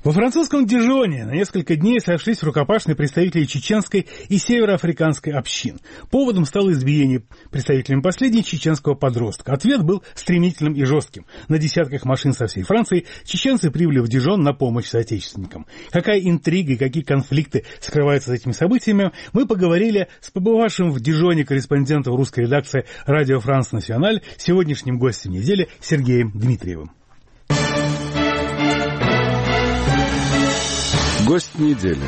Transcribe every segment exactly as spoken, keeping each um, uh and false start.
Во французском Дижоне на несколько дней сошлись рукопашные представители чеченской и североафриканской общин. Поводом стало избиение представителями последней чеченского подростка. Ответ был стремительным и жестким. На десятках машин со всей Франции чеченцы прибыли в Дижон на помощь соотечественникам. Какая интрига и какие конфликты скрываются за этими событиями, мы поговорили с побывавшим в Дижоне корреспондентом русской редакции «Радио Франс Националь», сегодняшним гостем недели Сергеем Дмитриевым. Гость недели.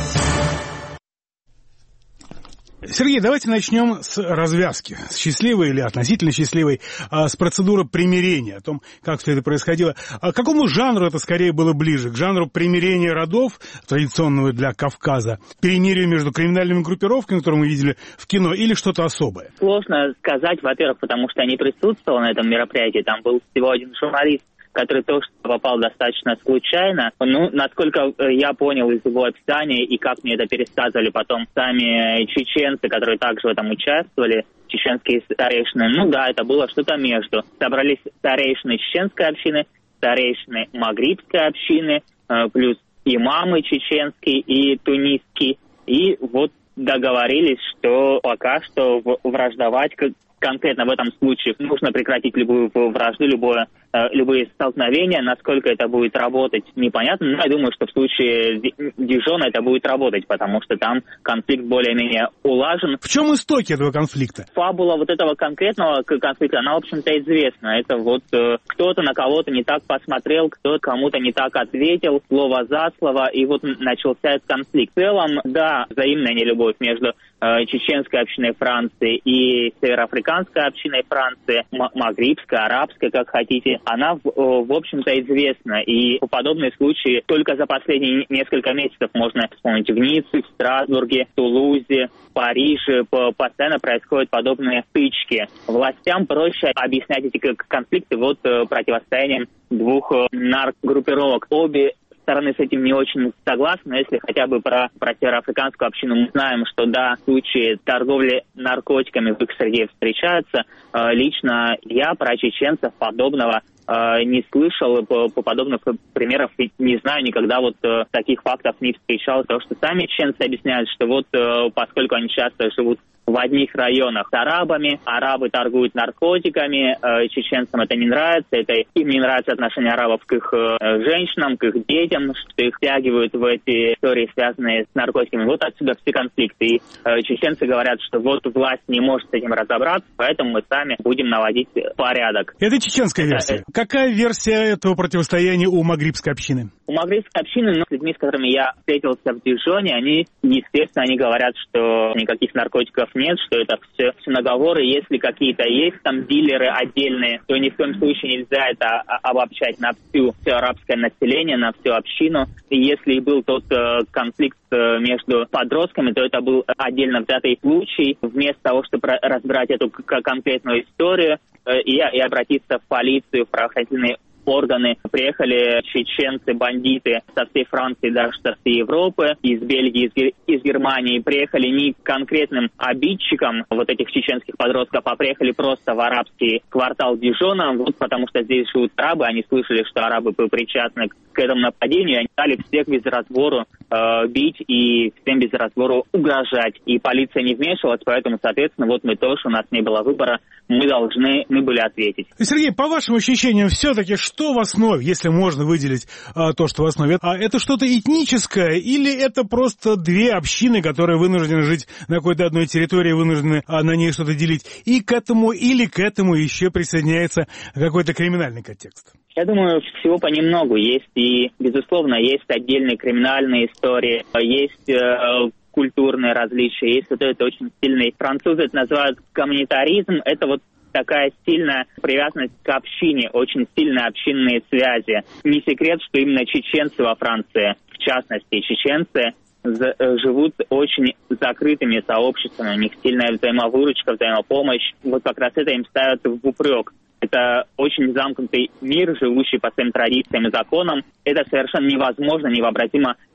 Сергей, давайте начнем с развязки, с счастливой или относительно счастливой, с процедуры примирения, о том, как все это происходило. А к какому жанру это скорее было ближе? К жанру примирения родов, традиционного для Кавказа, перемирию между криминальными группировками, которые мы видели в кино, или что-то особое? Сложно сказать, во-первых, потому что я не присутствовал на этом мероприятии, там был всего один журналист, который тоже попал достаточно случайно. Ну, насколько я понял из его описания и как мне это пересказывали потом сами чеченцы, которые также в этом участвовали, чеченские старейшины, ну да, это было что-то между. Собрались старейшины чеченской общины, старейшины магрибской общины, плюс имамы чеченские и тунисские. И вот договорились, что пока что враждовать конкретно в этом случае нужно прекратить любую вражду, любое, э, любые столкновения. Насколько это будет работать, непонятно. Но я думаю, что в случае Дижона это будет работать, потому что там конфликт более-менее улажен. В чем истоки этого конфликта? Фабула вот этого конкретного конфликта, она, в общем-то, известна. Это вот э, кто-то на кого-то не так посмотрел, кто-то кому-то не так ответил, слово за слово, и вот начался этот конфликт. В целом, да, взаимная нелюбовь между э, чеченской общиной Франции и североафриканской общиной Франции, м- магрибская, арабская, как хотите, она, в, в общем-то, известна. И подобные случаи только за последние несколько месяцев можно вспомнить. В Ницце, в Страсбурге, в Тулузе, в Париже постоянно происходят подобные стычки. Властям проще объяснять эти конфликты вот противостоянием двух наркогруппировок. Обе стороны с этим не очень согласны, но если хотя бы про, про североафриканскую общину мы знаем, что да, случаи торговли наркотиками в их среде встречаются. Э, лично я про чеченцев подобного э, не слышал, по, по подобных примеров не знаю, никогда вот э, таких фактов не встречал. То, что сами чеченцы объясняют, что вот э, поскольку они часто живут в одних районах с арабами, арабы торгуют наркотиками, э, чеченцам это не нравится, это им не нравится отношение арабов к их э, женщинам, к их детям, что их втягивают в эти истории, связанные с наркотиками. Вот отсюда все конфликты. И э, чеченцы говорят, что вот власть не может с этим разобраться, поэтому мы сами будем наводить порядок. Это чеченская версия. Это... Какая версия этого противостояния у магрибской общины? У магрибской общины, ну, с людьми, с которыми я встретился в Дижоне, они, естественно, они говорят, что никаких наркотиков нет, что это все, все наговоры. Если какие-то есть там дилеры отдельные, то ни в коем случае нельзя это обобщать на всю, все арабское население, на всю общину. И если и был тот э, конфликт э, между подростками, то это был отдельно взятый случай. Вместо того, чтобы разбирать эту к- конкретную историю э, и, и обратиться в полицию, в правоохранительные органы, приехали чеченцы, бандиты со всей Франции, даже со всей Европы, из Бельгии, из, из Германии, приехали не к конкретным обидчикам вот этих чеченских подростков, а приехали просто в арабский квартал Дижона, вот потому что здесь живут арабы, они слышали, что арабы были причастны к этому нападению, они стали всех без разбору э, бить и всем без разбору угрожать. И полиция не вмешивалась, поэтому, соответственно, вот мы тоже, у нас не было выбора, мы должны, мы были ответить. Сергей, по вашим ощущениям, все-таки что в основе, если можно выделить а, то, что в основе, а это что-то этническое или это просто две общины, которые вынуждены жить на какой-то одной территории, вынуждены а, на ней что-то делить, и к этому или к этому еще присоединяется какой-то криминальный контекст? Я думаю, всего понемногу. Есть и, безусловно, есть отдельные криминальные истории, есть э, культурные различия, есть вот это очень сильный, французы это называют коммунитаризм, это вот такая сильная привязанность к общине, очень сильные общинные связи. Не секрет, что именно чеченцы во Франции, в частности, чеченцы, живут очень закрытыми сообществами, у них сильная взаимовыручка, взаимопомощь. Вот как раз это им ставят в упрек. Это очень замкнутый мир, живущий по своим традициям и законам. Это совершенно невозможно, невообразимо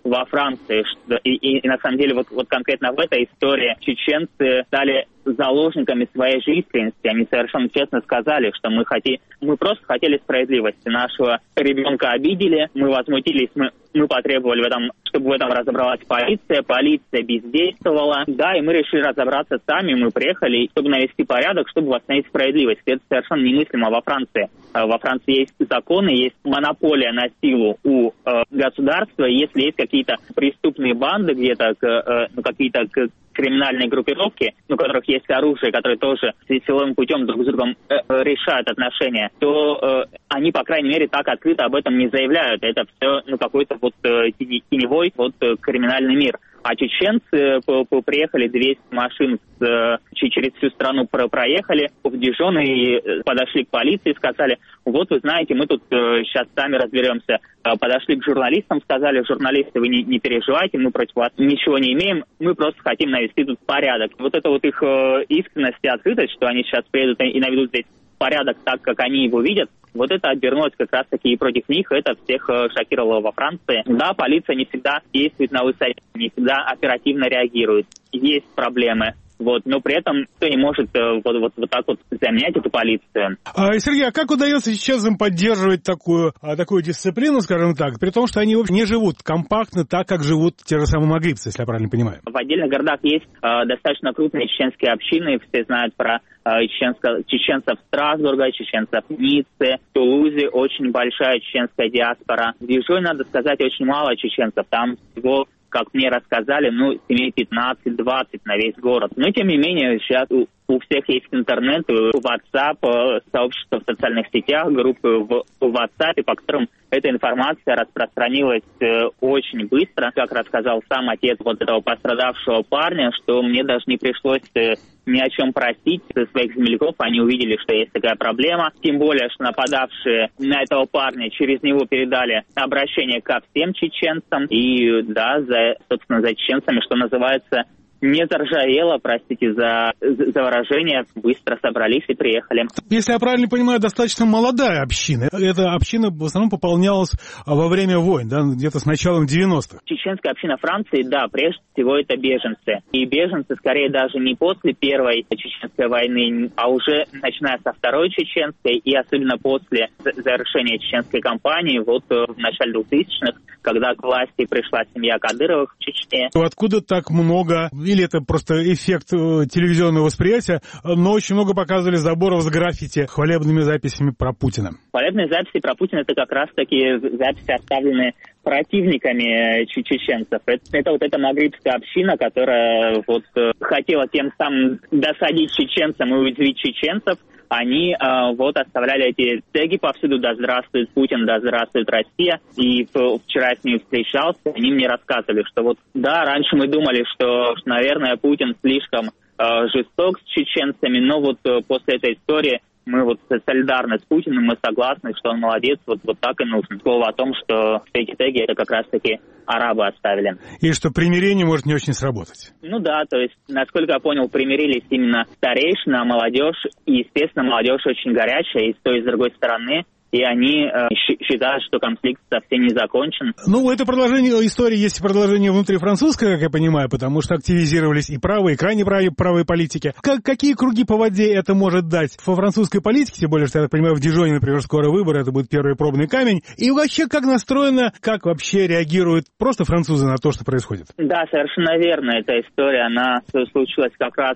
во Франции. И, и, и на самом деле вот, вот конкретно в этой истории чеченцы стали заложниками своей же искренности. Они совершенно честно сказали, что мы хотим, мы просто хотели справедливости. Нашего ребенка обидели, мы возмутились, мы, мы потребовали в этом, чтобы в этом разобралась полиция. Полиция бездействовала. Да, и мы решили разобраться сами. Мы приехали, чтобы навести порядок, чтобы восстановить справедливость. Это совершенно немыслимо во Франции. Во Франции есть законы, есть монополия на силу у э, государства. Если есть какие-то преступные банды где-то, э, ну, какие-то к, криминальные группировки, у которых есть оружие, которые тоже силовым путем друг с другом э, решают отношения, то э, они, по крайней мере, так открыто об этом не заявляют. Это все ну, какой-то вот э, теневой вот, э, криминальный мир. А чеченцы приехали, двести машин с, через всю страну проехали в Дижон и подошли к полиции, сказали, вот вы знаете, мы тут сейчас сами разберемся. Подошли к журналистам, сказали, журналисты, вы не, не переживайте, мы против вас ничего не имеем, мы просто хотим навести тут порядок. Вот это вот их искренность и открытость, что они сейчас приедут и наведут здесь порядок так, как они его видят, вот это обернулось как раз-таки и против них, это всех шокировало во Франции. Да, полиция не всегда действует на высоте, не всегда оперативно реагирует. Есть проблемы. Вот, но при этом никто не может вот, вот, вот так вот заменять эту полицию. А, Сергей, а как удается сейчас им поддерживать такую, такую дисциплину, скажем так, при том, что они вообще не живут компактно так, как живут те же самые магрибцы, если я правильно понимаю? В отдельных городах есть э, достаточно крупные чеченские общины, все знают про э, чеченско, чеченцев Страсбурга, чеченцев Ниццы, в Тулузе очень большая чеченская диаспора. В Дижоне, надо сказать, очень мало чеченцев, там всего, как мне рассказали, ну, семей пятнадцать-двадцать на весь город. Но, тем не менее, сейчас у, у всех есть интернет, WhatsApp, сообщества в социальных сетях, группы в, в WhatsApp, по которым эта информация распространилась э, очень быстро. Как рассказал сам отец вот этого пострадавшего парня, что мне даже не пришлось э, ни о чем просить своих земляков. Они увидели, что есть такая проблема. Тем более, что нападавшие на этого парня через него передали обращение ко всем чеченцам. И да, за, собственно, за чеченцами, что называется, не заржавело, простите за, за выражение, быстро собрались и приехали. Если я правильно понимаю, достаточно молодая община. Эта община в основном пополнялась во время войн, да, где-то с началом девяностых. Чеченская община Франции, да, прежде всего это беженцы. И беженцы скорее даже не после Первой Чеченской войны, а уже начиная со Второй Чеченской и особенно после завершения Чеченской кампании, вот в начале двухтысячных, когда к власти пришла семья Кадыровых в Чечне. Откуда так много, или это просто эффект телевизионного восприятия, но очень много показывали заборов с граффити, хвалебными записями про Путина? Хвалебные записи про Путина — это как раз-таки записи, оставленные противниками чеченцев. Это, это вот эта магрибская община, которая вот хотела тем самым досадить чеченцам и уязвить чеченцев. Они э, вот оставляли эти теги повсюду: «Да здравствует Путин, да здравствует Россия». И вчера я с ними встречался, они мне рассказывали, что вот да, раньше мы думали, что, что наверное, Путин слишком э, жесток с чеченцами, но вот э, после этой истории мы вот солидарны с Путиным, мы согласны, что он молодец, вот, вот так и нужно. Слово о том, что эти теги это как раз-таки арабы оставили. И что примирение может не очень сработать. Ну да, то есть, насколько я понял, примирились именно старейшины, а молодежь, и, естественно, молодежь очень горячая, и с той, и с другой стороны. И они э, считают, что конфликт совсем не закончен. Ну, это продолжение истории, есть продолжение внутрифранцузское, как я понимаю, потому что активизировались и правые, и крайне правые, правые политики. Как, какие круги по воде это может дать во французской политике? Тем более, что, я так понимаю, в Дижоне, например, скоро выборы, это будет первый пробный камень. И вообще, как настроено, как вообще реагируют просто французы на то, что происходит? Да, совершенно верно. Эта история, она случилась как раз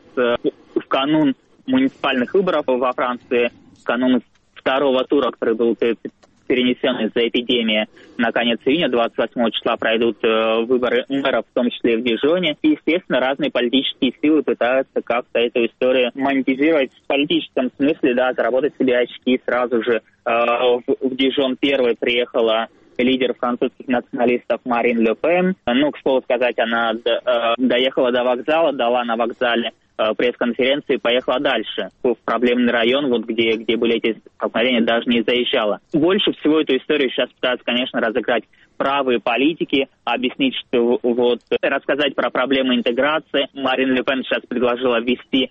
в канун муниципальных выборов во Франции, в канун второго тура, который был перенесен из-за эпидемии на конец июня, двадцать восьмого числа пройдут э, выборы мэров, в том числе и в Дижоне. И, естественно, разные политические силы пытаются как-то эту историю монетизировать в политическом смысле, да, заработать себе очки. Сразу же э, в, в Дижон первой приехала лидер французских националистов Марин Ле Пен. Ну, к слову сказать, она д, э, доехала до вокзала, дала на вокзале пресс-конференции, поехала дальше, в проблемный район, вот где, где были эти столкновения, даже не заезжала. Больше всего эту историю сейчас пытаются, конечно, разыграть правые политики, объяснить, что вот, рассказать про проблемы интеграции. Марин Ле Пен сейчас предложила ввести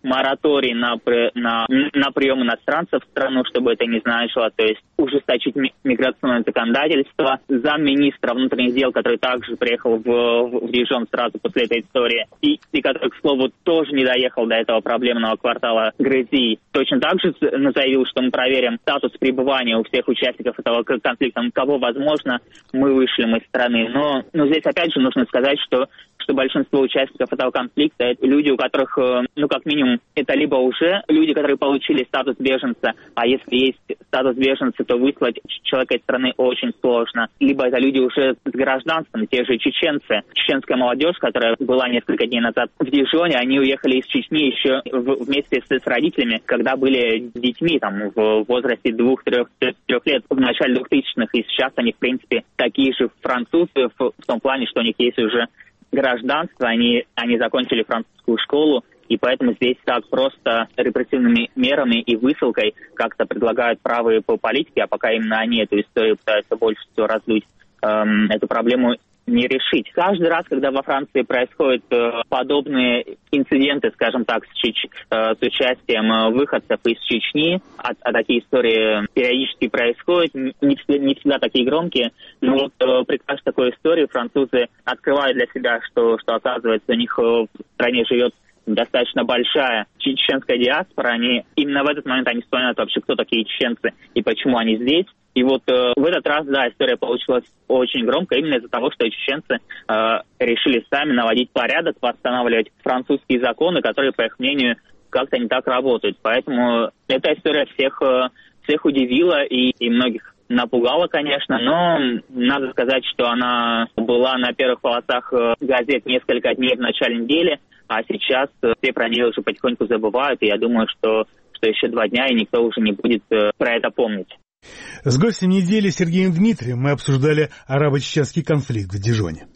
мораторий на, на, на прием иностранцев в страну, чтобы это не значило, то есть ужесточить миграционное законодательство. Замминистра внутренних дел, который также приехал в, в Дижон сразу после этой истории, и, и который, к слову, тоже не доехал до этого проблемного квартала Грязи, точно так же заявил, что мы проверим статус пребывания у всех участников этого конфликта, кого возможно, мы вышлем из страны. Но, но здесь опять же нужно сказать, что что большинство участников этого конфликта — это люди, у которых, ну, как минимум, это либо уже люди, которые получили статус беженца, а если есть статус беженца, то выслать человека из страны очень сложно. Либо это люди уже с гражданством, те же чеченцы. Чеченская молодежь, которая была несколько дней назад в Дижоне, они уехали из Чечни еще в, вместе с, с родителями, когда были детьми, там, в возрасте двух-трех лет, в начале двухтысячных, и сейчас они, в принципе, такие же французы, в, в том плане, что у них есть уже гражданство, они, они закончили французскую школу, и поэтому здесь так просто репрессивными мерами и высылкой как-то предлагают правые политики, а пока именно они эту историю пытаются больше всего раздуть, эм, эту проблему не решить. Каждый раз, когда во Франции происходят э, подобные инциденты, скажем так, с, Чеч... э, с участием э, выходцев из Чечни, а, а такие истории периодически происходят, не всегда, не всегда такие громкие, но вот э, при каждой такой истории французы открывают для себя, что, что оказывается, у них э, в стране живет достаточно большая чеченская диаспора. Они, именно в этот момент они вспоминают вообще, кто такие чеченцы и почему они здесь. И вот э, в этот раз, да, история получилась очень громкой именно из-за того, что чеченцы э, решили сами наводить порядок, восстанавливать французские законы, которые, по их мнению, как-то не так работают. Поэтому эта история всех, э, всех удивила и, и многих напугала, конечно, но надо сказать, что она была на первых полосах газет несколько дней в начале недели, а сейчас все про нее уже потихоньку забывают, и я думаю, что, что еще два дня, и никто уже не будет про это помнить. С гостем недели Сергеем Дмитрием мы обсуждали арабо-чеченский конфликт в Дижоне.